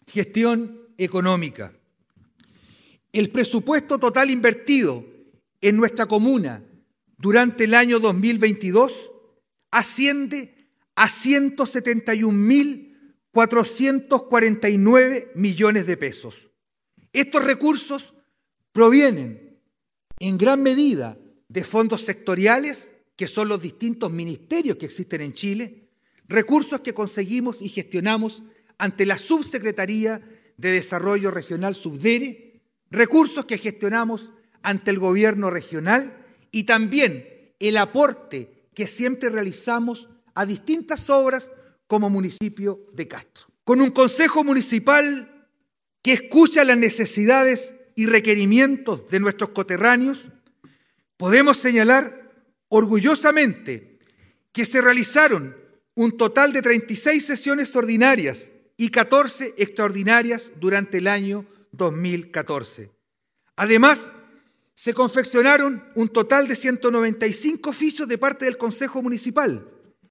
Gestión económica. El presupuesto total invertido en nuestra comuna durante el año 2022 asciende a 171.449 millones de pesos. Estos recursos provienen en gran medida de fondos sectoriales, que son los distintos ministerios que existen en Chile, recursos que conseguimos y gestionamos ante la Subsecretaría de Desarrollo Regional Subdere, recursos que gestionamos ante el gobierno regional y también el aporte que siempre realizamos a distintas obras como municipio de Castro. Con un consejo municipal que escucha las necesidades y requerimientos de nuestros coterráneos, podemos señalar orgullosamente que se realizaron un total de 36 sesiones ordinarias y 14 extraordinarias durante el año 2014. Además, se confeccionaron un total de 195 oficios de parte del Consejo Municipal,